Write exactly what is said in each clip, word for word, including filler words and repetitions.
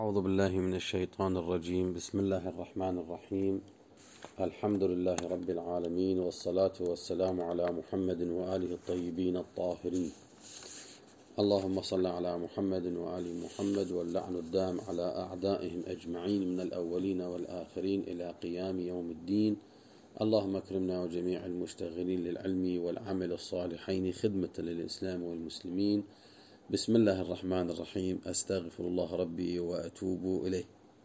أعوذ بالله من الشيطان الرجيم. بسم الله الرحمن الرحيم. الحمد لله رب العالمين، والصلاة والسلام على محمد وآله الطيبين الطاهرين. اللهم صل على محمد وآل محمد، واللعن الدام على أعدائهم أجمعين من الأولين والآخرين إلى قيام يوم الدين. اللهم اكرمنا وجميع المشتغلين للعلم والعمل الصالحين خدمة للإسلام والمسلمين. بسم الله الرحمن الرحيم. أستغفر الله ربي وأتوب إليه.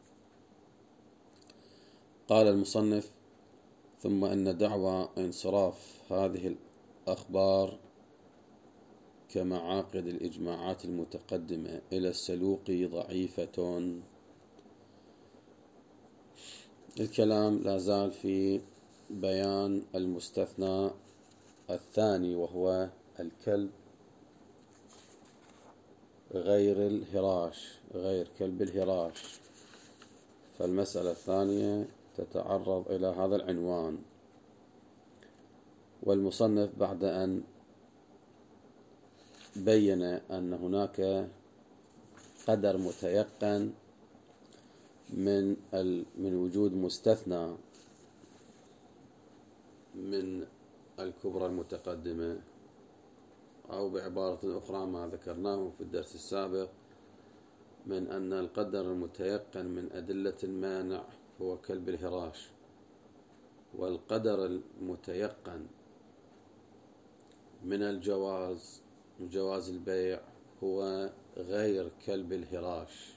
قال المصنف: ثم أن دعوى انصراف هذه الأخبار كمعاقد الإجماعات المتقدمة إلى السلوق ضعيفة. الكلام لا زال في بيان المستثنى الثاني، وهو الكلب غير الهراش، غير كلب الهراش. فالمسألة الثانية تتعرض إلى هذا العنوان. والمصنف بعد أن بين أن هناك قدر متيقن من من وجود مستثنى من الكبرى المتقدمة، أو بعبارة أخرى ما ذكرناه في الدرس السابق من أن القدر المتيقن من أدلة المانع هو كلب الهراش، والقدر المتيقن من الجواز جواز البيع هو غير كلب الهراش.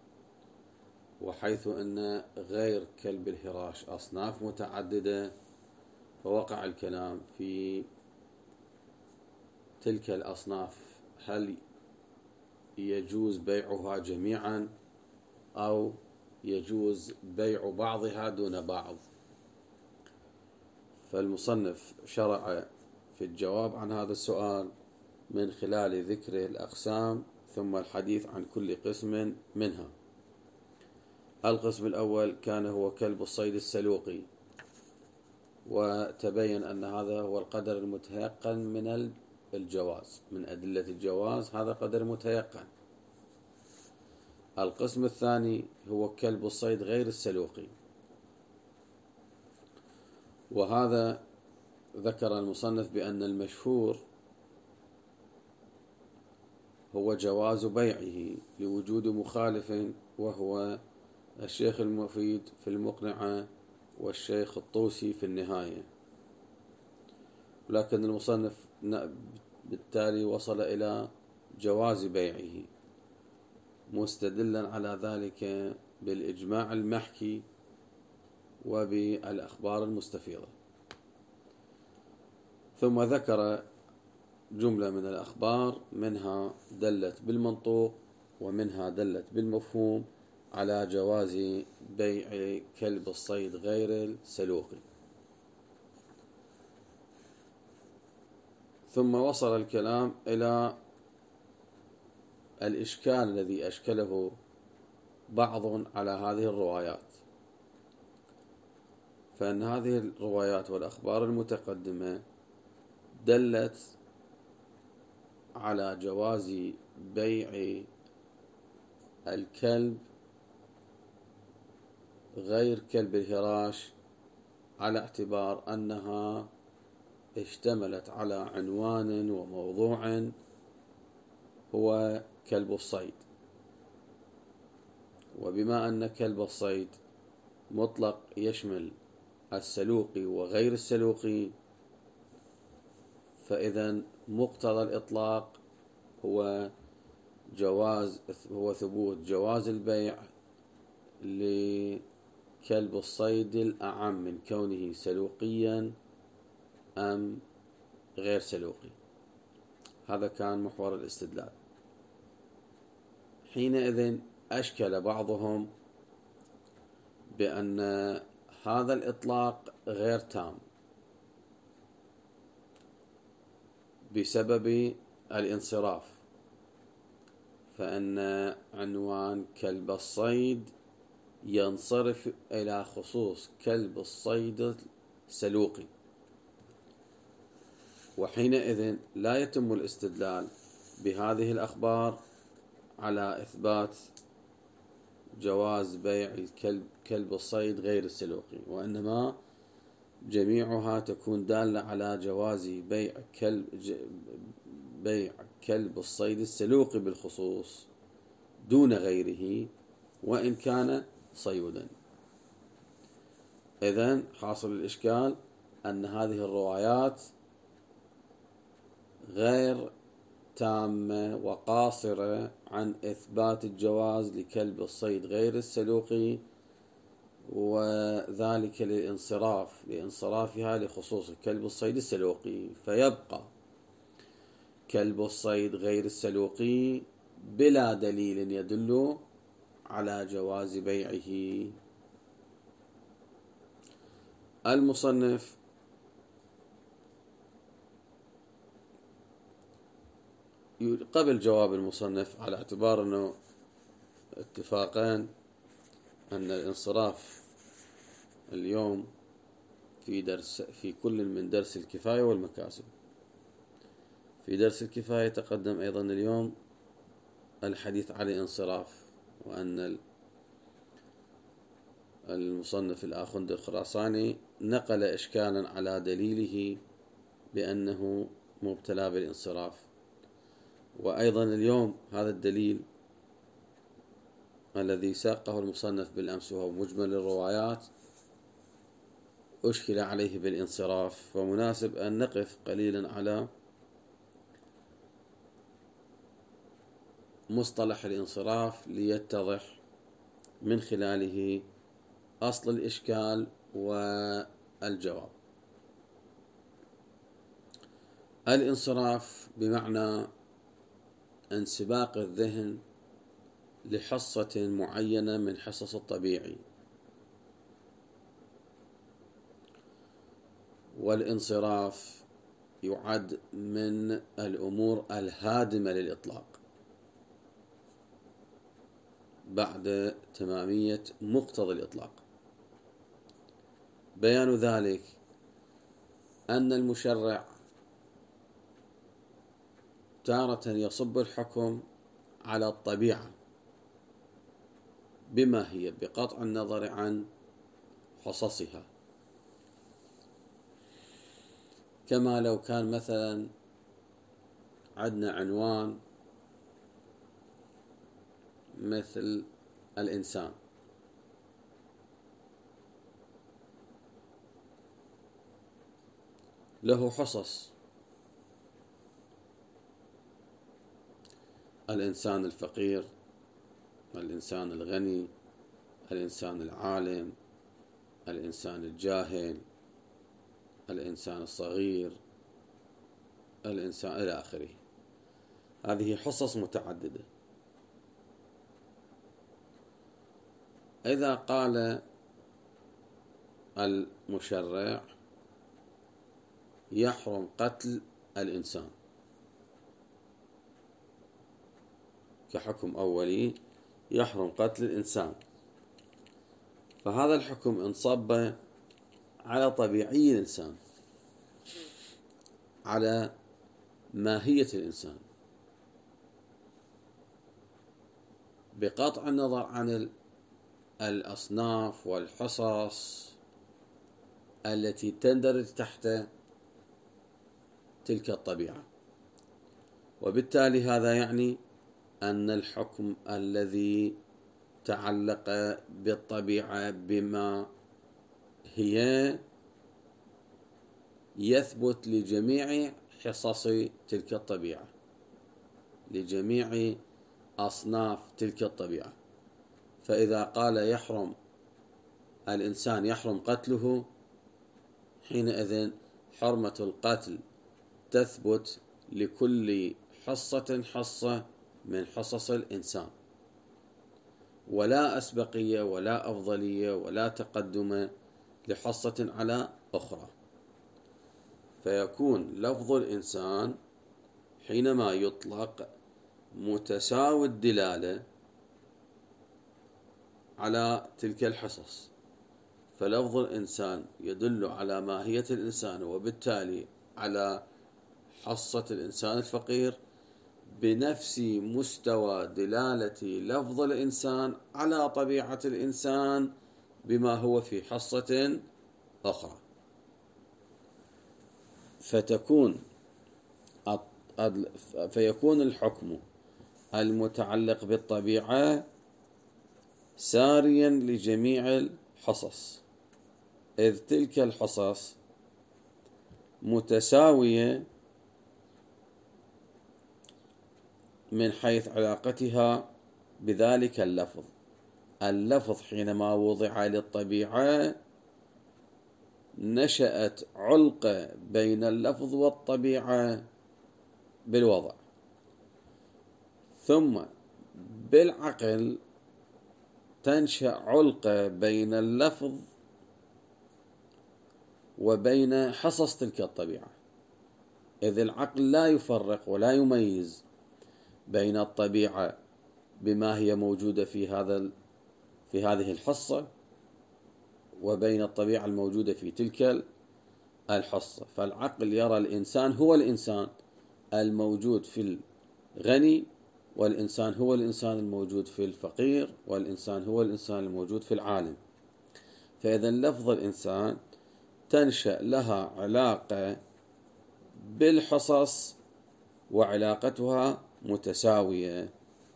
وحيث أن غير كلب الهراش أصناف متعددة، فوقع الكلام في تلك الأصناف: هل يجوز بيعها جميعا أو يجوز بيع بعضها دون بعض؟ فالمصنف شرع في الجواب عن هذا السؤال من خلال ذكر الأقسام ثم الحديث عن كل قسم منها. القسم الأول كان هو كلب الصيد السلوقي، وتبين أن هذا هو القدر المتيقن من الجواز، من أدلة الجواز هذا قدر متيقن. القسم الثاني هو كلب الصيد غير السلوقي، وهذا ذكر المصنف بأن المشهور هو جواز بيعه لوجود مخالف، وهو الشيخ المفيد في المقنعة والشيخ الطوسي في النهاية. لكن المصنف بالتالي وصل إلى جواز بيعه مستدلا على ذلك بالإجماع المحكي وبالأخبار المستفيضة. ثم ذكر جملة من الأخبار منها دلت بالمنطوق ومنها دلت بالمفهوم على جواز بيع كلب الصيد غير السلوقي. ثم وصل الكلام إلى الإشكال الذي أشكله بعض على هذه الروايات، فإن هذه الروايات والأخبار المتقدمة دلت على جواز بيع الكلب غير كلب الهراش على اعتبار أنها اشتملت على عنوان وموضوع هو كلب الصيد. وبما أن كلب الصيد مطلق يشمل السلوقي وغير السلوقي، فإذا مقتضى الإطلاق هو جواز هو ثبوت جواز البيع لكلب الصيد الأعم من كونه سلوقيا أم غير سلوقي. هذا كان محور الاستدلال. حينئذ أشكل بعضهم بأن هذا الإطلاق غير تام بسبب الانصراف، فإن عنوان كلب الصيد ينصرف إلى خصوص كلب الصيد السلوقي، وحينئذ لا يتم الاستدلال بهذه الأخبار على إثبات جواز بيع الكلب كلب الصيد غير السلوقي، وإنما جميعها تكون دالة على جواز بيع كلب بيع كلب الصيد السلوقي بالخصوص دون غيره وإن كان صيدا. إذن حاصل الإشكال أن هذه الروايات غير تامة وقاصرة عن إثبات الجواز لكلب الصيد غير السلوقي، وذلك للانصراف لانصرافها لخصوص كلب الصيد السلوقي، فيبقى كلب الصيد غير السلوقي بلا دليل يدل على جواز بيعه. المصنف قبل جواب المصنف على اعتبار أنه اتفاقان أن الانصراف اليوم في درس في كل من درس الكفاية والمكاسب. في درس الكفاية تقدم أيضا اليوم الحديث عن الانصراف، وأن المصنف الآخوندي الخراساني نقل إشكالا على دليله بأنه مبتلى بالانصراف. وأيضا اليوم هذا الدليل الذي ساقه المصنف بالأمس وهو مجمل الروايات أشكل عليه بالانصراف، فمناسب أن نقف قليلا على مصطلح الانصراف ليتضح من خلاله أصل الإشكال والجواب. الانصراف بمعنى انسباق الذهن لحصة معينة من حصص الطبيعي، والانصراف يعد من الأمور الهادمة للإطلاق بعد تمامية مقتضى الإطلاق. بيان ذلك أن المشرع تارة يصب الحكم على الطبيعة بما هي بقطع النظر عن حصصها، كما لو كان مثلا عندنا عنوان مثل الإنسان، له حصص: الإنسان الفقير، الإنسان الغني، الإنسان العالم، الإنسان الجاهل، الإنسان الصغير، الإنسان إلى آخره. هذه حصص متعددة. إذا قال المشرع يحرم قتل الإنسان كحكم أولي، يحرم قتل الإنسان، فهذا الحكم انصب على طبيعي الإنسان، على ماهية الإنسان، بقطع النظر عن الأصناف والحصص التي تندرج تحت تلك الطبيعة. وبالتالي هذا يعني أن الحكم الذي تعلق بالطبيعة بما هي يثبت لجميع حصص تلك الطبيعة، لجميع أصناف تلك الطبيعة. فإذا قال يحرم الإنسان يحرم قتله، حينئذ حرمة القتل تثبت لكل حصة حصة من حصص الإنسان، ولا أسبقية ولا أفضلية ولا تقدم لحصة على أخرى. فيكون لفظ الإنسان حينما يطلق متساوي الدلالة على تلك الحصص، فلفظ الإنسان يدل على ماهية الإنسان، وبالتالي على حصة الإنسان الفقير بنفس مستوى دلالة لفظ الإنسان على طبيعة الإنسان بما هو في حصة أخرى، فتكون فيكون الحكم المتعلق بالطبيعة ساريا لجميع الحصص، إذ تلك الحصص متساوية من حيث علاقتها بذلك اللفظ. اللفظ حينما وضع للطبيعة نشأت علقة بين اللفظ والطبيعة بالوضع، ثم بالعقل تنشأ علقة بين اللفظ وبين حصص تلك الطبيعة، إذ العقل لا يفرق ولا يميز بين الطبيعة بما هي موجودة في هذا في هذه الحصة وبين الطبيعة الموجودة في تلك الحصة. فالعقل يرى الإنسان هو الإنسان الموجود في الغني، والإنسان هو الإنسان الموجود في الفقير، والإنسان هو الإنسان الموجود في العالم. فإذا لفظ الإنسان تنشأ لها علاقة بالحصص وعلاقتها متساوية.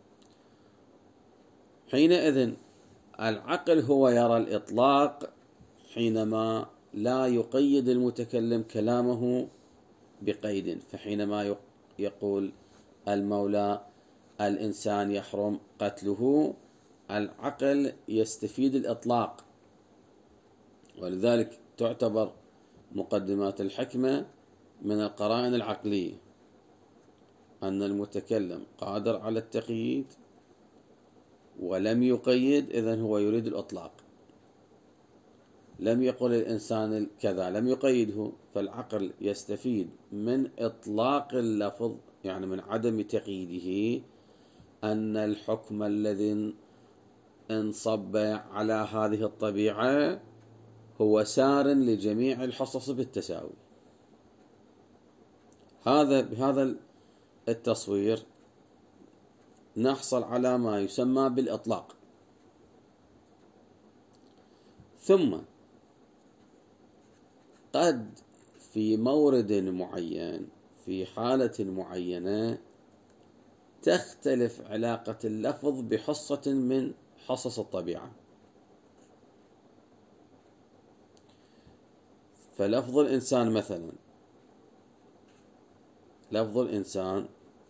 حينئذ العقل هو يرى الإطلاق حينما لا يقيد المتكلم كلامه بقيد، فحينما يقول المولى الإنسان يحرم قتله، العقل يستفيد الإطلاق، ولذلك تعتبر مقدمات الحكمة من القرائن العقلية، أن المتكلم قادر على التقييد ولم يقيد، إذن هو يريد الإطلاق. لم يقل الإنسان كذا، لم يقيده، فالعقل يستفيد من إطلاق اللفظ، يعني من عدم تقييده، أن الحكم الذي انصب على هذه الطبيعة هو سار لجميع الحصص بالتساوي. هذا بهذا التصوير نحصل على ما يسمى بالإطلاق. ثم قد في مورد معين في حالة معينة تختلف علاقة اللفظ بحصة من حصص الطبيعة، فلفظ الإنسان مثلا، لفظ الإنسان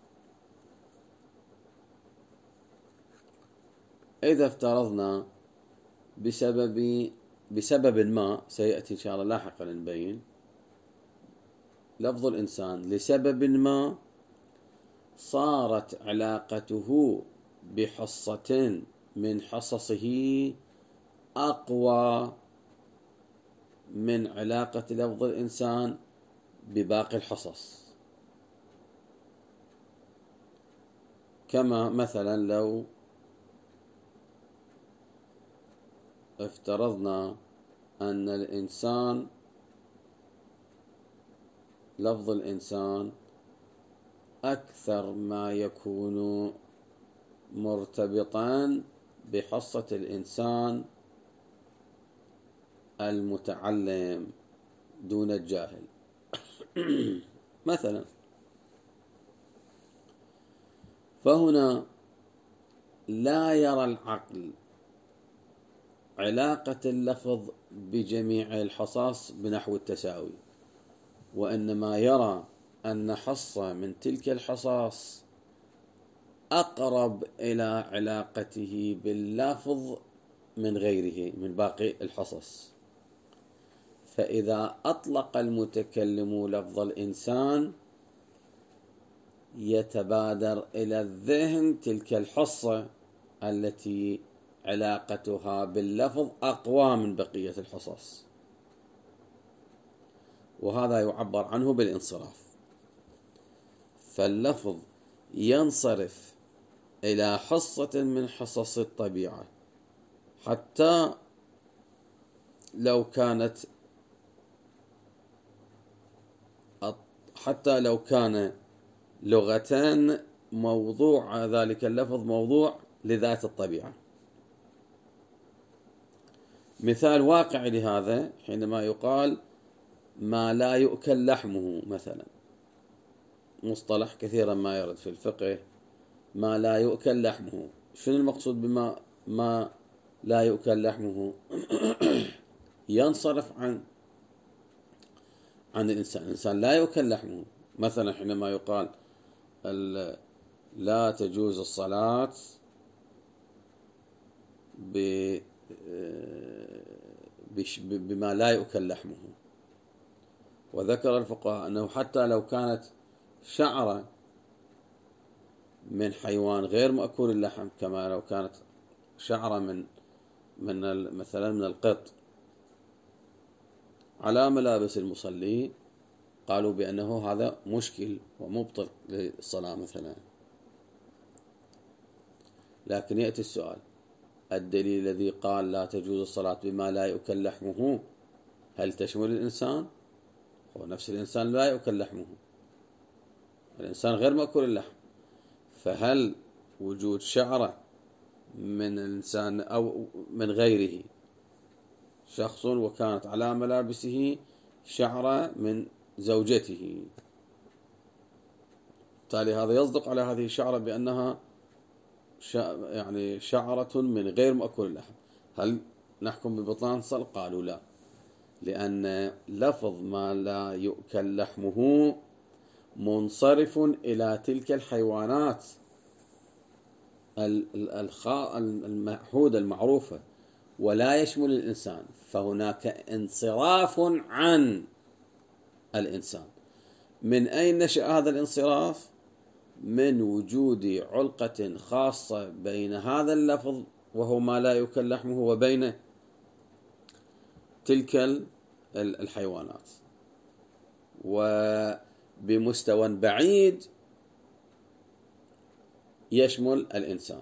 إذا افترضنا بسبب بسبب ما سيأتي إن شاء الله لاحقا نبين، لفظ الإنسان لسبب ما صارت علاقته بحصة من حصصه أقوى من علاقة لفظ الإنسان بباقي الحصص. كما مثلا لو افترضنا أن الإنسان، لفظ الإنسان أكثر ما يكون مرتبطا بحصة الإنسان المتعلم دون الجاهل. مثلا فهنا لا يرى العقل علاقة اللفظ بجميع الحصص بنحو التساوي، وإنما يرى أن حصة من تلك الحصص أقرب إلى علاقته باللفظ من غيره من باقي الحصص. فإذا أطلق المتكلم لفظ الإنسان يتبادر إلى الذهن تلك الحصة التي علاقتها باللفظ أقوى من بقية الحصص، وهذا يعبر عنه بالانصراف. فاللفظ ينصرف إلى حصة من حصص الطبيعة، حتى لو كانت حتى لو كان لغتان موضوع ذلك اللفظ موضوع لذات الطبيعة. مثال واقعي لهذا حينما يقال ما لا يؤكل لحمه مثلا، مصطلح كثيرا ما يرد في الفقه، ما لا يؤكل لحمه. شنو المقصود بما ما لا يؤكل لحمه؟ ينصرف عن عن الإنسان، الإنسان لا يؤكل لحمه. مثلا حينما يقال لا تجوز الصلاة بما لا يؤكل لحمه، وذكر الفقهاء أنه حتى لو كانت شعرة من حيوان غير مأكول اللحم، كما لو كانت شعرة من من مثلا من القط على ملابس المصلي، قالوا بأنه هذا مشكل ومبطل للصلاة مثلا. لكن يأتي السؤال، الدليل الذي قال لا تجوز الصلاة بما لا يؤكل لحمه هل تشمل الإنسان؟ هو نفس الإنسان لا يؤكل لحمه، الإنسان غير مأكول اللحم، فهل وجود شعرة من الإنسان أو من غيره، شخص وكانت على ملابسه شعرة من زوجته، بالتالي هذا يصدق على هذه الشعرة بأنها يعني شعرة من غير مأكول اللحم، هل نحكم ببطلان الصلاة؟ قالوا لا، لأن لفظ ما لا يؤكل لحمه منصرف إلى تلك الحيوانات المعهودة المعروفة ولا يشمل الإنسان، فهناك انصراف عن الإنسان. من أين نشأ هذا الانصراف؟ من وجود علقة خاصة بين هذا اللفظ وهو ما لا يؤكل لحمه وبين تلك الحيوانات، وبمستوى بعيد يشمل الإنسان،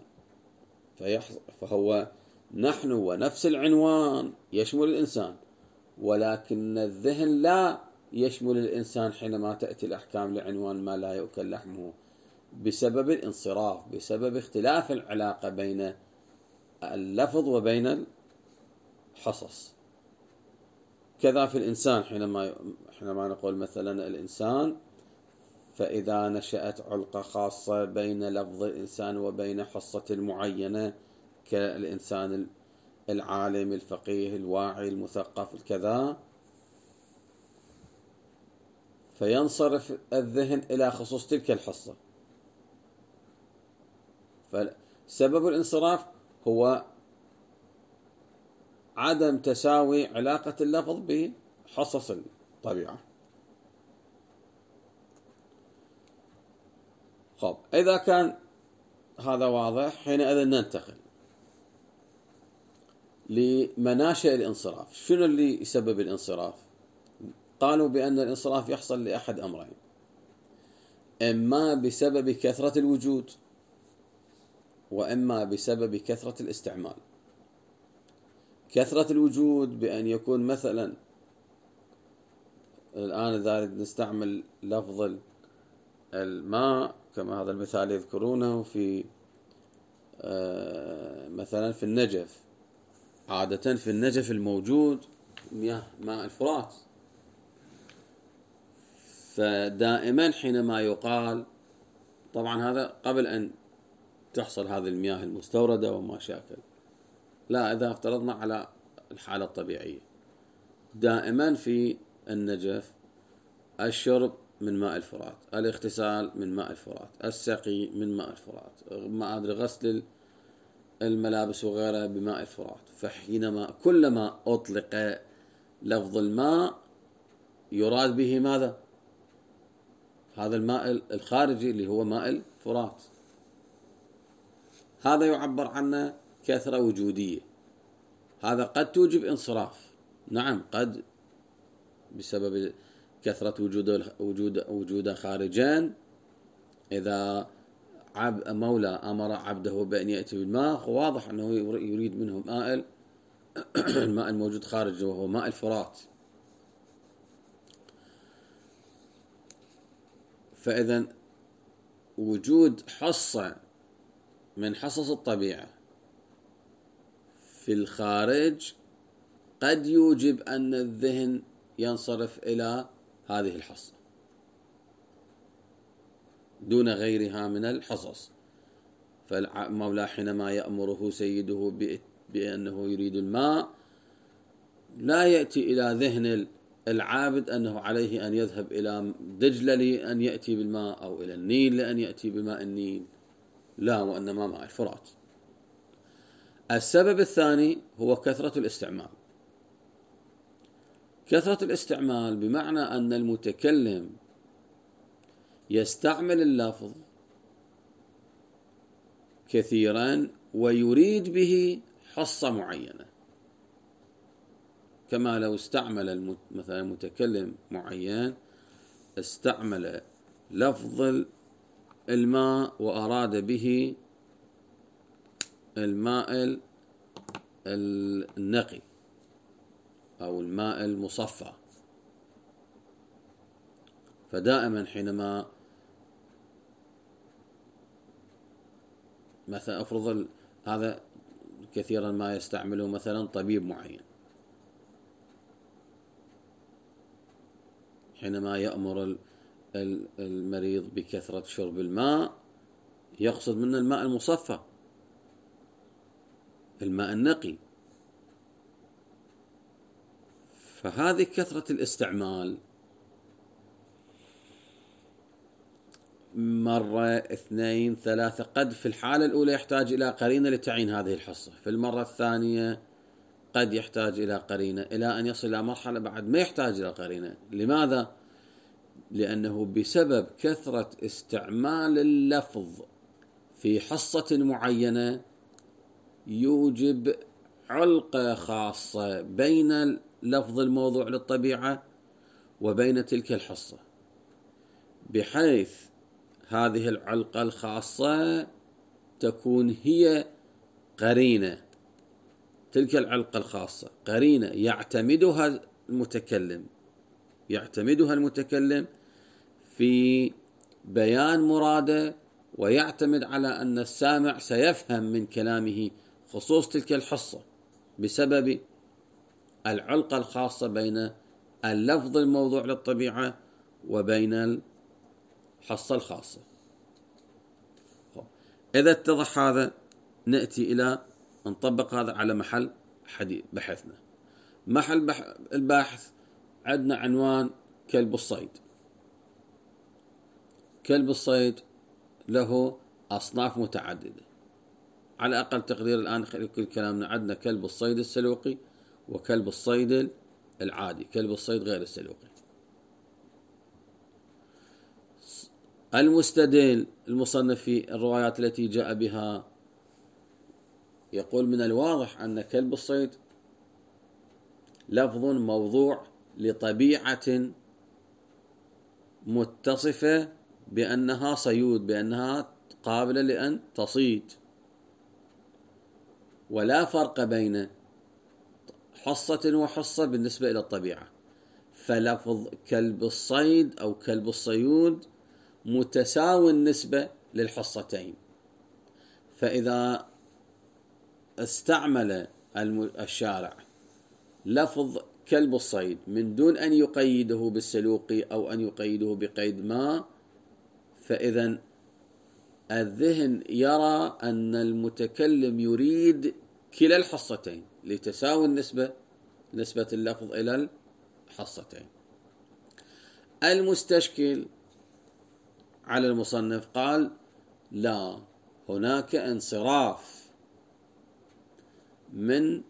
فهو نحن ونفس العنوان يشمل الإنسان، ولكن الذهن لا يشمل الإنسان حينما تأتي الأحكام لعنوان ما لا يؤكل لحمه، بسبب الانصراف، بسبب اختلاف العلاقة بين اللفظ وبين الحصص. كذا في الإنسان، حينما حينما نقول مثلا الإنسان، فإذا نشأت علقة خاصة بين لفظ الإنسان وبين حصة المعينة كالإنسان العالم الفقيه الواعي المثقف الكذا، فينصرف الذهن إلى خصوص تلك الحصة. فسبب الانصراف هو عدم تساوي علاقة اللفظ بحصص الطبيعة. خب، إذا كان هذا واضح، حينئذ ننتقل لمناشئ الانصراف. شنو اللي يسبب الانصراف؟ قالوا بأن الانصراف يحصل لأحد أمرين، إما بسبب كثرة الوجود، وإما بسبب كثرة الاستعمال. كثرة الوجود بأن يكون مثلا الآن إذا نستعمل لفظ الماء كما هذا المثال يذكرونه في مثلا في النجف، عادة في النجف الموجود مياه ماء الفرات، فدائما حينما يقال، طبعا هذا قبل أن تحصل هذه المياه المستوردة وما شاكل، لا، إذا افترضنا على الحالة الطبيعية، دائما في النجف الشرب من ماء الفرات، الاغتسال من ماء الفرات، السقي من ماء الفرات، ما أدري غسل الملابس وغيرها بماء الفرات. فحينما كلما أطلق لفظ الماء يراد به ماذا؟ هذا الماء الخارجي اللي هو ماء الفرات، هذا يعبر عنه كثرة وجودية. هذا قد توجب انصراف، نعم، قد بسبب كثرة وجود وجود وجود خارجان. إذا عبد مولى أمر عبده بأن يأتي بالماء، واضح أنه يريد منه ماء الماء الموجود خارج وهو ماء الفرات. فإذا وجود حصة من حصص الطبيعة في الخارج قد يوجب أن الذهن ينصرف إلى هذه الحصة دون غيرها من الحصص. فالمولى حينما يأمره سيده بأنه يريد الماء لا يأتي إلى ذهن العابد أنه عليه أن يذهب إلى دجلة لأن يأتي بالماء أو إلى النيل لأن يأتي بماء النيل، لا، وإنما ماء الفرات. السبب الثاني هو كثرة الاستعمال. كثرة الاستعمال بمعنى أن المتكلم يستعمل اللفظ كثيرا ويريد به حصة معينة، كما لو استعمل مثلا متكلم معين استعمل لفظ الماء وأراد به الماء النقي أو الماء المصفى. فدائما حينما مثلا أفرض هذا كثيرا ما يستعمله مثلا طبيب معين، حينما يأمر المريض بكثرة شرب الماء يقصد منه الماء المصفى، الماء النقي. فهذه كثرة الاستعمال مرة اثنين ثلاثة، قد في الحالة الأولى يحتاج إلى قرينة لتعيين هذه الحصة، في المرة الثانية قد يحتاج إلى قرينة، إلى أن يصل إلى مرحلة بعد ما يحتاج إلى قرينة. لماذا؟ لأنه بسبب كثرة استعمال اللفظ في حصة معينة يوجب علقة خاصة بين لفظ الموضوع للطبيعة وبين تلك الحصة، بحيث هذه العلقة الخاصة تكون هي قرينة، تلك العلقة الخاصة قرينة يعتمدها المتكلم يعتمدها المتكلم في بيان مراده، ويعتمد على أن السامع سيفهم من كلامه خصوص تلك الحصة بسبب العلقة الخاصة بين اللفظ الموضوع للطبيعة وبين الحصة الخاصة. إذا اتضح هذا نأتي إلى نطبق هذا على محل حديث بحثنا. محل البحث عندنا عنوان كلب الصيد. كلب الصيد له أصناف متعددة، على أقل تقدير الآن كل كلامنا عندنا كلب الصيد السلوقي وكلب الصيد العادي، كلب الصيد غير السلوقي. المستدل المصنف في الروايات التي جاء بها يقول من الواضح أن كلب الصيد لفظ موضوع لطبيعة متصفة بأنها صيود، بأنها قابلة لأن تصيد، ولا فرق بين حصة وحصة بالنسبة إلى الطبيعة. فلفظ كلب الصيد أو كلب الصيود متساوي النسبة للحصتين. فإذا استعمل الشارع لفظ كلب الصيد من دون أن يقيده بالسلوقي أو أن يقيده بقيد ما، فإذا الذهن يرى أن المتكلم يريد كلا الحصتين لتساوي النسبة نسبة اللفظ إلى الحصتين. المستشكل على المصنف قال لا، هناك انصراف من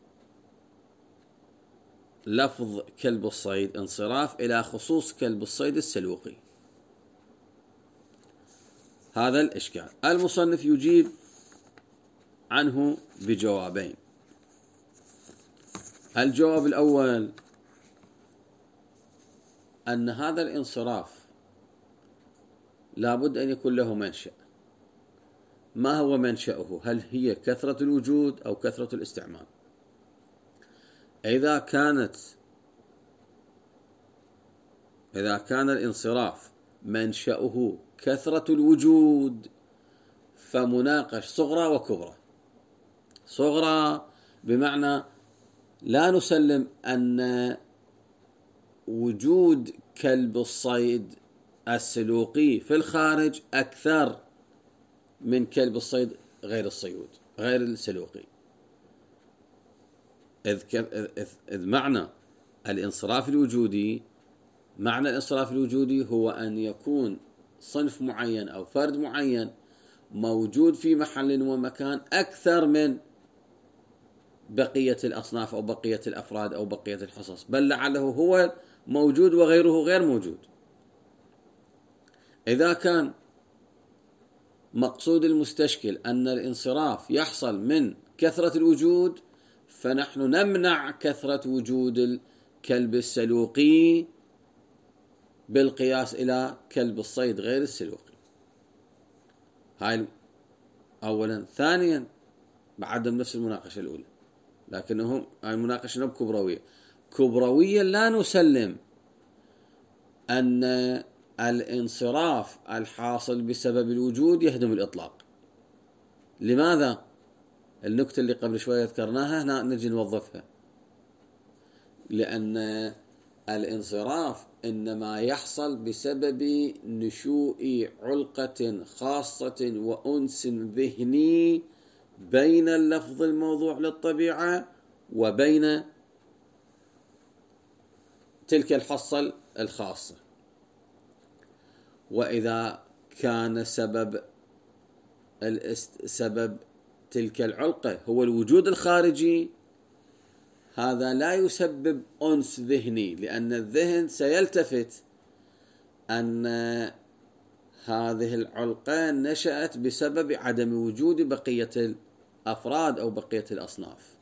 لفظ كلب الصيد، انصراف إلى خصوص كلب الصيد السلوقي. هذا الإشكال المصنف يجيب عنه بجوابين. الجواب الأول أن هذا الانصراف لابد أن يكون له منشأ. ما هو منشأه؟ هل هي كثرة الوجود أو كثرة الاستعمال؟ إذا كانت إذا كان الانصراف منشأه كثرة الوجود فمناقش صغرى وكبرى. صغرى بمعنى لا نسلم أن وجود كلب الصيد السلوقي في الخارج أكثر من كلب الصيد غير الصيود غير السلوقي، إذ, إذ, إذ معنى الانصراف الوجودي معنى الانصراف الوجودي هو أن يكون صنف معين أو فرد معين موجود في محل ومكان أكثر من بقية الأصناف أو بقية الأفراد أو بقية الحصص، بل لعله هو موجود وغيره غير موجود. إذا كان مقصود المستشكل أن الانصراف يحصل من كثرة الوجود، فنحن نمنع كثرة وجود الكلب السلوقي بالقياس إلى كلب الصيد غير السلوقي. هاي أولا. ثانيا بعدم نفس المناقشة الأولى، لكنهم هاي المناقشة كبروية. كبروية لا نسلم أن الانصراف الحاصل بسبب الوجود يهدم الإطلاق. لماذا؟ النكتة اللي قبل شوية ذكرناها هنا نجي نوظفها. لأن الانصراف إنما يحصل بسبب نشوء علقة خاصة وأنس ذهني بين اللفظ الموضوع للطبيعة وبين تلك الحصة الخاصة. وإذا كان سبب الاست... سبب تلك العلقة هو الوجود الخارجي، هذا لا يسبب أنس ذهني، لأن الذهن سيلتفت أن هذه العلقة نشأت بسبب عدم وجود بقية الأفراد أو بقية الأصناف،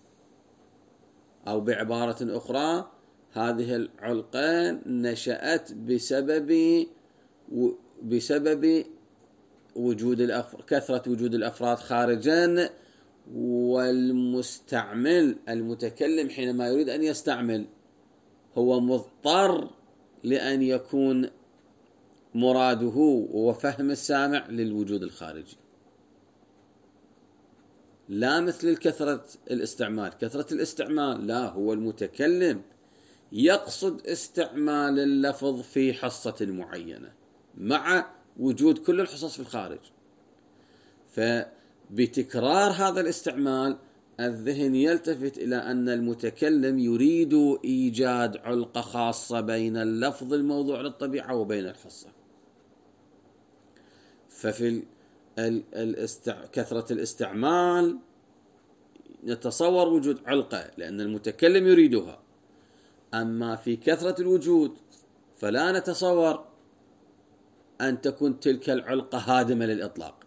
أو بعبارة أخرى هذه العلقة نشأت بسبب بسبب وجود الأفراد، كثرة وجود الأفراد خارجا، والمستعمل المتكلم حينما يريد أن يستعمل هو مضطر لأن يكون مراده وفهم السامع للوجود الخارجي، لا مثل الكثرة الاستعمال. كثرة الاستعمال لا، هو المتكلم يقصد استعمال اللفظ في حصة معينة مع وجود كل الحصص في الخارج، فبتكرار هذا الاستعمال الذهن يلتفت إلى أن المتكلم يريد إيجاد علقة خاصة بين اللفظ الموضوع للطبيعة وبين الحصة. ففي الاستع... كثرة الاستعمال نتصور وجود علقة لأن المتكلم يريدها، أما في كثرة الوجود فلا نتصور أن تكون تلك العلقة هادمة للإطلاق،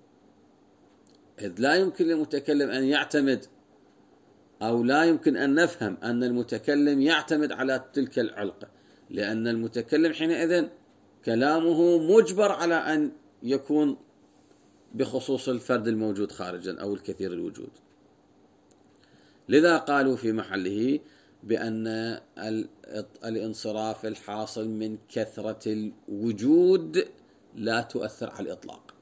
إذ لا يمكن للمتكلم أن يعتمد أو لا يمكن أن نفهم أن المتكلم يعتمد على تلك العلقة، لأن المتكلم حينئذ كلامه مجبر على أن يكون بخصوص الفرد الموجود خارجا أو الكثير الوجود. لذا قالوا في محله بأن الانصراف الحاصل من كثرة الوجود لا تؤثر على الإطلاق،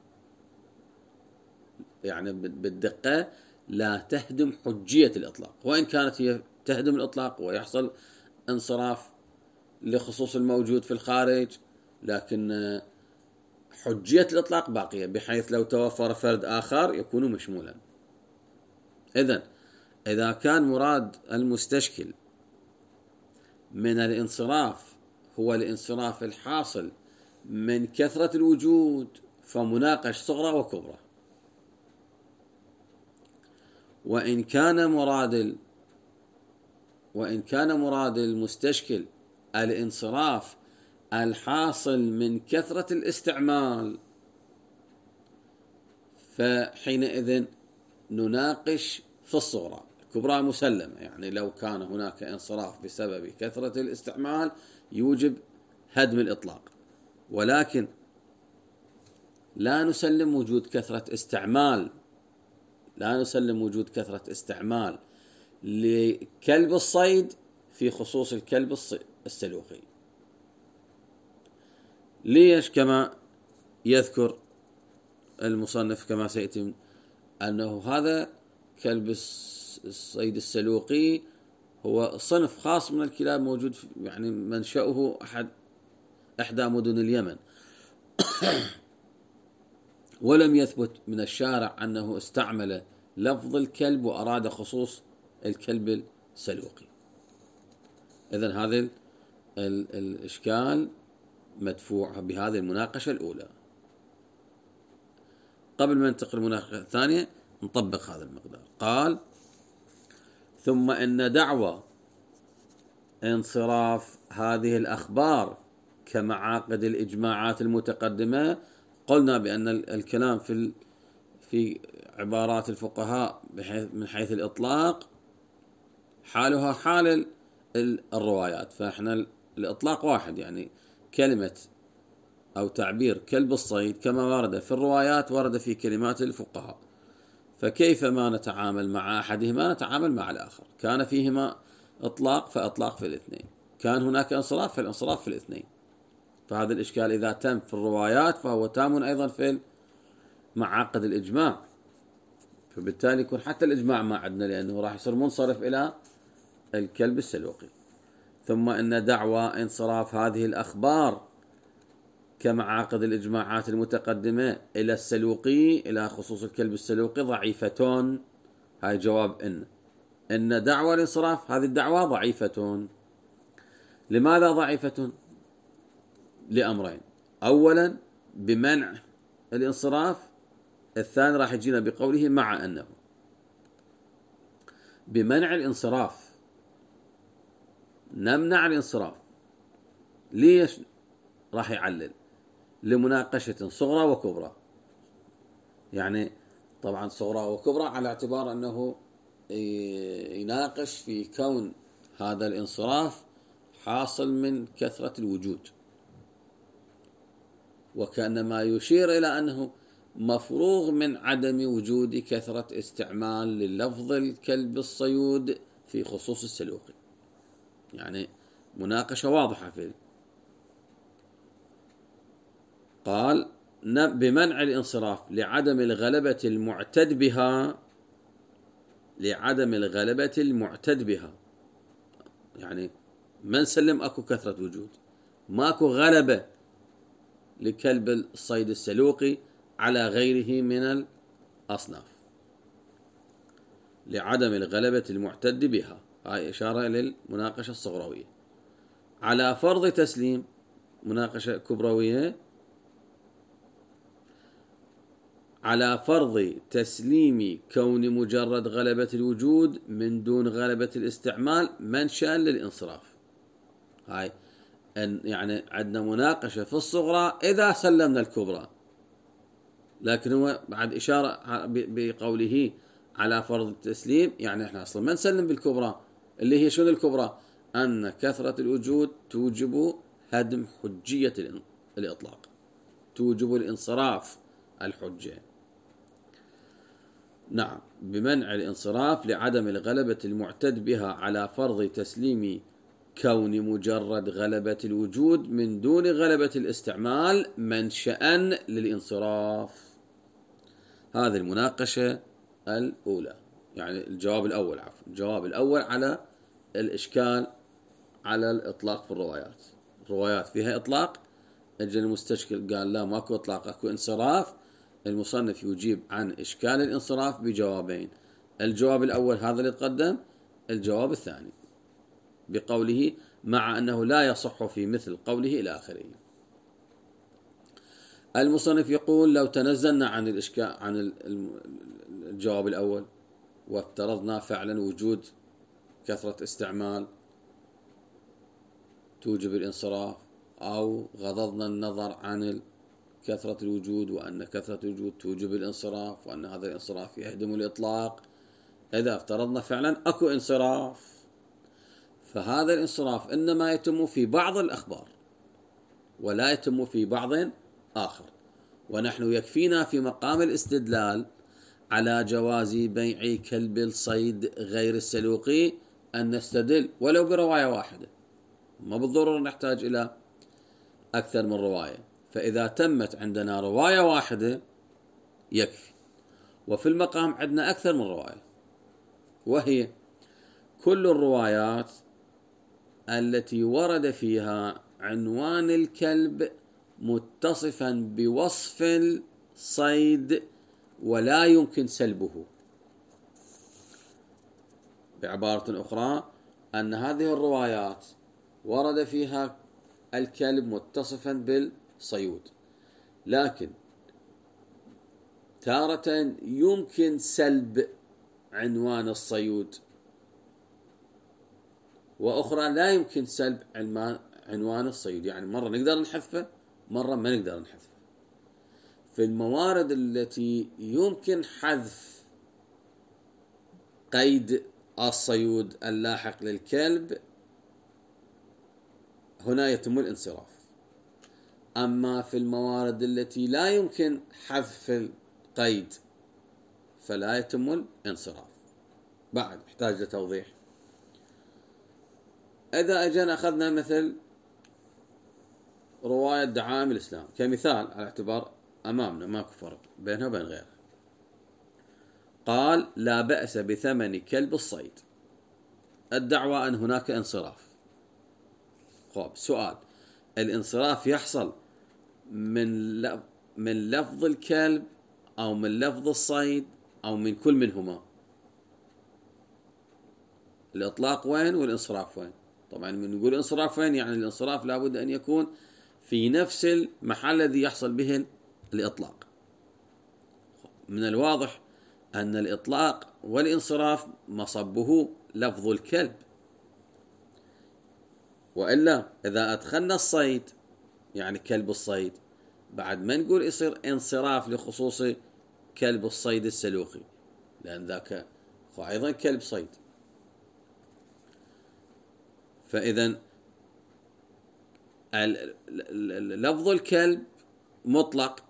يعني بالدقة لا تهدم حجية الإطلاق، وإن كانت هي تهدم الإطلاق ويحصل انصراف لخصوص الموجود في الخارج، لكن حجية الإطلاق باقية، بحيث لو توفر فرد آخر يكون مشمولا. إذن إذا كان مراد المستشكل من الانصراف هو الانصراف الحاصل من كثرة الوجود فمناقش صغرى وكبرى. وإن كان مراد وإن كان مراد المستشكل الانصراف الحاصل من كثرة الاستعمال، فحينئذ نناقش في الصغرى. الكبرى مسلمة، يعني لو كان هناك انصراف بسبب كثرة الاستعمال يوجب هدم الإطلاق، ولكن لا نسلم وجود كثرة استعمال لا نسلم وجود كثرة استعمال لكلب الصيد في خصوص الكلب السلوقي. ليش؟ كما يذكر المصنف كما سيأتي أنه هذا كلب الصيد السلوقي هو صنف خاص من الكلاب موجود يعني منشأه أحد إحدى مدن اليمن ولم يثبت من الشارع أنه استعمل لفظ الكلب وأراد خصوص الكلب السلوقي. إذن هذا الإشكال مدفوع بهذه المناقشة الأولى. قبل ما ننتقل المناقشة الثانية نطبق هذا المقدار. قال: ثم إن دعوى انصراف هذه الأخبار كمعاقد الإجماعات المتقدمة، قلنا بأن الكلام في في عبارات الفقهاء من حيث الإطلاق حالها حال الروايات، فإحنا الإطلاق واحد، يعني كلمة أو تعبير كلب الصيد كما ورد في الروايات ورد في كلمات الفقهاء، فكيف ما نتعامل مع أحدهما نتعامل مع الآخر. كان فيهما إطلاق فإطلاق في الاثنين، كان هناك انصراف فالانصراف في الاثنين. فهذا الإشكال إذا تم في الروايات فهو تام أيضا في معاقد الإجماع، فبالتالي يكون حتى الإجماع ما عندنا، لأنه راح يصير منصرف إلى الكلب السلوقي. ثم إن دعوى انصراف هذه الأخبار كمعاقد الإجماعات المتقدمة إلى السلوقي، إلى خصوص الكلب السلوقي، ضعيفة. هاي جواب إن إن دعوى الانصراف هذه الدعوة ضعيفة. لماذا ضعيفة؟ لأمرين: أولا بمنع الانصراف، الثاني راح يجينا بقوله مع أنه. بمنع الانصراف، نمنع الانصراف. ليش؟ راح يعلل لمناقشة صغرى وكبرى، يعني طبعا صغرى وكبرى على اعتبار أنه يناقش في كون هذا الانصراف حاصل من كثرة الوجود، وكأنما يشير إلى أنه مفروغ من عدم وجود كثرة استعمال للفظ الكلب الصيود في خصوص السلوقي، يعني مناقشة واضحة فيه. قال: بمنع الانصراف لعدم الغلبة المعتد بها، لعدم الغلبة المعتد بها، يعني ما نسلم أكو كثرة وجود، ماكو غلبة لكلب الصيد السلوقي على غيره من الأصناف، لعدم الغلبة المعتد بها. هاي إشارة للمناقشة الصغروية. على فرض تسليم، مناقشة كبروية، على فرض تسليم كون مجرد غلبة الوجود من دون غلبة الاستعمال منشأ للانصراف. هاي أن يعني عندنا مناقشة في الصغرى إذا سلمنا الكبرى، لكن هو بعد إشارة بقوله على فرض التسليم، يعني احنا أصلا ما نسلم بالكبرى، اللي هي شنو الكبرى؟ أن كثرة الوجود توجب هدم حجية الإطلاق، توجب الانصراف الحجة. نعم، بمنع الانصراف لعدم الغلبة المعتد بها على فرض تسليم كون مجرد غلبة الوجود من دون غلبة الاستعمال منشأ للانصراف. هذه المناقشة الأولى، يعني الجواب الأول، عفوا الجواب الأول على الإشكال على الإطلاق في الروايات. الروايات فيها إطلاق، أجل المستشكل قال لا ماكو إطلاق أكو انصراف. المصنف يجيب عن إشكال الانصراف بجوابين: الجواب الأول هذا اللي تقدم، الجواب الثاني بقوله مع أنه لا يصح في مثل قوله إلى آخره. المصنف يقول: لو تنزلنا عن الإشكال عن الجواب الأول وافترضنا فعلا وجود كثرة استعمال توجب الانصراف، أو غضضنا النظر عن كثرة الوجود وأن كثرة الوجود توجب الانصراف وأن هذا الانصراف يهدم الإطلاق، إذا افترضنا فعلا أكو انصراف، فهذا الانصراف إنما يتم في بعض الأخبار ولا يتم في بعض آخر، ونحن يكفينا في مقام الاستدلال على جواز بيع كلب الصيد غير السلوقي أن نستدل ولو برواية واحدة، ما بالضرورة نحتاج إلى أكثر من رواية. فإذا تمت عندنا رواية واحدة يكفي. وفي المقام عندنا أكثر من رواية، وهي كل الروايات التي ورد فيها عنوان الكلب متصفا بوصف الصيد ولا يمكن سلبه. بعبارة أخرى، أن هذه الروايات ورد فيها الكلب متصفا بالصيود، لكن تارة يمكن سلب عنوان الصيود، وأخرى لا يمكن سلب عنوان الصيد، يعني مرة نقدر نحذفه مرة ما نقدر نحذفه. في الموارد التي يمكن حذف قيد الصيود اللاحق للكلب هنا يتم الانصراف. أما في الموارد التي لا يمكن حذف القيد فلا يتم الانصراف. بعد يحتاج لتوضيح. إذا أجينا أخذنا مثل رواية دعائم الإسلام كمثال على اعتبار أمامنا ماكو فرق بينها وبين غيرها، قال لا بأس بثمن كلب الصيد. الدعوة أن هناك انصراف. خب سؤال، الانصراف يحصل من من لفظ الكلب أو من لفظ الصيد أو من كل منهما؟ الإطلاق وين والانصراف وين؟ طبعا من نقول انصراف وين يعني الانصراف لابد أن يكون في نفس المحل الذي يحصل به الإطلاق. من الواضح أن الإطلاق والانصراف مصبه لفظ الكلب، وإلا إذا أدخلنا الصيد يعني كلب الصيد بعد ما نقول يصير انصراف لخصوص كلب الصيد السلوقي، لأن ذاك هو أيضا كلب صيد. فإذا لفظ الكلب مطلق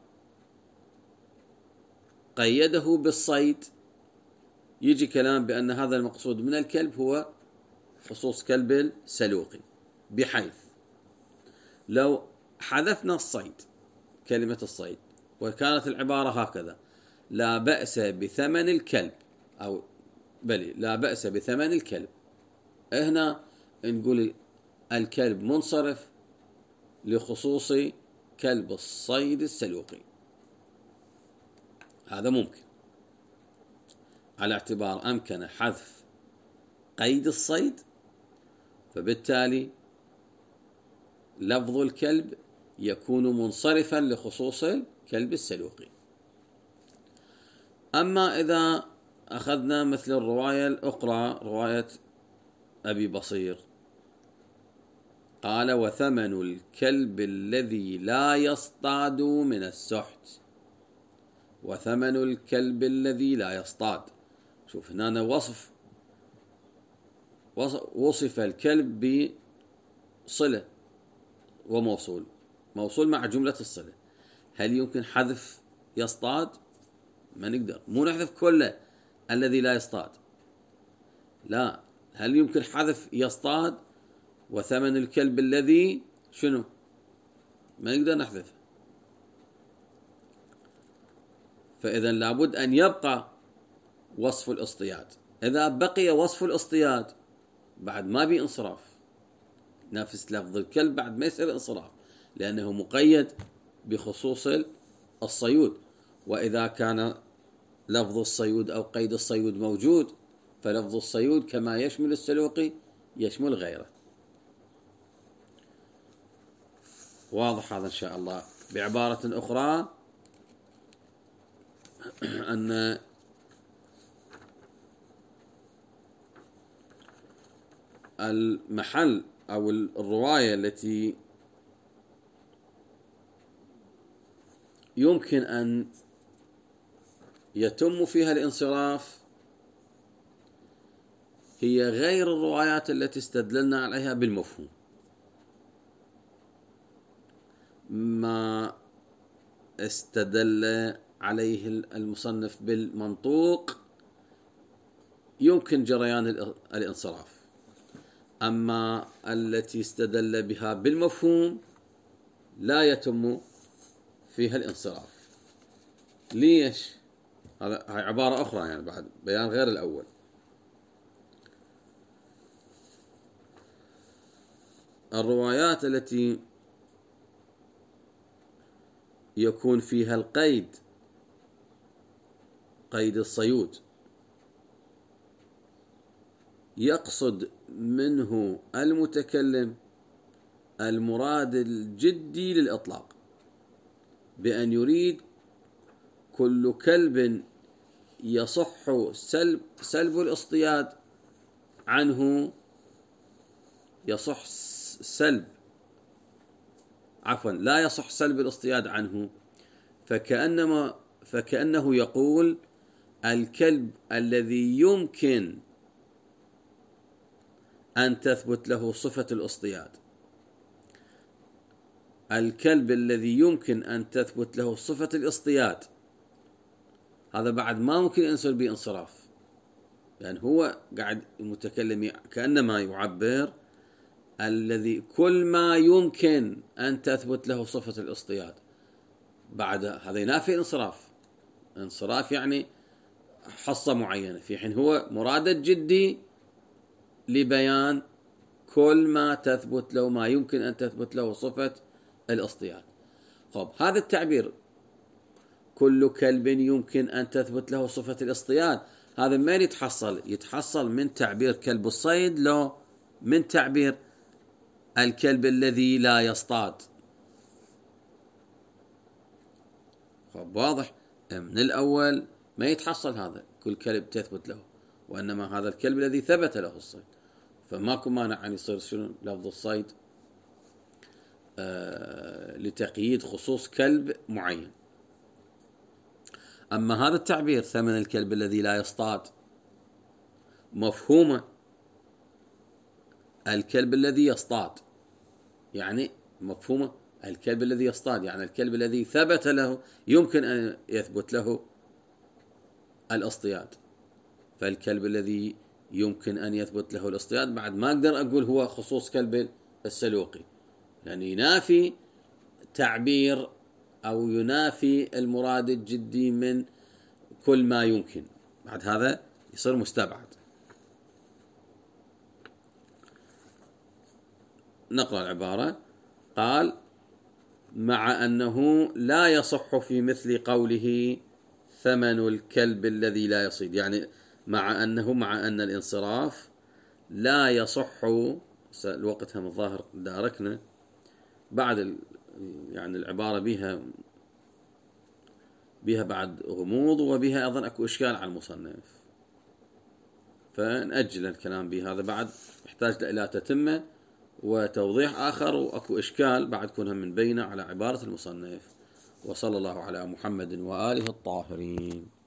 قيده بالصيد، يجي كلام بأن هذا المقصود من الكلب هو خصوص كلب السلوقي، بحيث لو حذفنا الصيد كلمة الصيد وكانت العبارة هكذا لا بأس بثمن الكلب أو بلي لا بأس بثمن الكلب، هنا نقول الكلب منصرف لخصوص كلب الصيد السلوقي. هذا ممكن على اعتبار أمكن حذف قيد الصيد، فبالتالي لفظ الكلب يكون منصرفا لخصوص الكلب السلوقي. أما إذا أخذنا مثل الرواية الأخرى رواية أبي بصير، قال وثمن الكلب الذي لا يصطاد من السحت. وثمن الكلب الذي لا يصطاد، شوف هنا وصف وصف الكلب بصلة وموصول، موصول مع جملة الصلة. هل يمكن حذف يصطاد؟ ما نقدر، مو نحذف كله الذي لا يصطاد، لا. هل يمكن حذف يصطاد وثمن الكلب الذي شنو؟ ما نقدر نحذفه. فإذا لابد أن يبقى وصف الاصطياد. إذا بقي وصف الاصطياد بعد ما بي انصراف، نفس لفظ الكلب بعد ما يصير انصراف، لأنه مقيد بخصوص الصيود. وإذا كان لفظ الصيود أو قيد الصيود موجود فلفظ الصيود كما يشمل السلوقي يشمل غيره. واضح هذا إن شاء الله. بعبارة أخرى أن المحل أو الرواية التي يمكن أن يتم فيها الانصراف هي غير الروايات التي استدللنا عليها بالمفهوم. ما استدل عليه المصنف بالمنطوق يمكن جريان الانصراف، أما التي استدل بها بالمفهوم لا يتم فيها الانصراف. ليش؟ هذا هاي عبارة أخرى يعني بعد بيان غير الأول. الروايات التي يكون فيها القيد، قيد الصيود، يقصد منه المتكلم المراد الجدي للإطلاق، بأن يريد كل كلب يصح سلب, سلب الاصطياد عنه، يصح سلب عفوا لا يصح سلب الاصطياد عنه، فكأنما فكأنه يقول الكلب الذي يمكن أن تثبت له صفة الاصطياد، الكلب الذي يمكن أن تثبت له صفة الاصطياد، هذا بعد ما ممكن ينصر به انصراف، يعني هو قاعد المتكلم كأنما يعبر الذي كل ما يمكن أن تثبت له صفة الاصطياد، بعد هذا ينافي انصراف. انصراف يعني حصة معينة، في حين هو مراد الجدي لبيان كل ما تثبت له ما يمكن أن تثبت له صفة الاصطياد. طب هذا التعبير كل كلب يمكن أن تثبت له صفة الاصطياد، هذا ما يتحصل يتحصل من تعبير كلب الصيد لو من تعبير الكلب الذي لا يصطاد. طب واضح من الأول ما يتحصل هذا كل كلب تثبت له، وإنما هذا الكلب الذي ثبت له الصيد، فماكو مانع أن يصير شنو لفظ الصيد آه لتقييد خصوص كلب معين. أما هذا التعبير ثمن الكلب الذي لا يصطاد، مفهومه الكلب الذي يصطاد، يعني مفهومه الكلب الذي يصطاد يعني الكلب الذي ثبت له يمكن أن يثبت له الاصطياد. فالكلب الذي يمكن أن يثبت له الاصطياد بعد ما أقدر أقول هو خصوص كلب السلوقي، يعني ينافي تعبير أو ينافي المراد الجدي من كل ما يمكن، بعد هذا يصير مستبعد. نقرأ العبارة. قال مع أنه لا يصح في مثل قوله ثمن الكلب الذي لا يصيد، يعني مع أنه مع أن الانصراف لا يصح، الوقت هم الظاهر داركنا بعد يعني العبارة بها بها بعد غموض، وبها أيضا أكو إشكال على المصنف، فنأجل الكلام بهذا بعد يحتاج إلى تتمة وتوضيح آخر، وأكو إشكال بعد كونها من بينه على عبارة المصنف. وصلى الله على محمد وآله الطاهرين.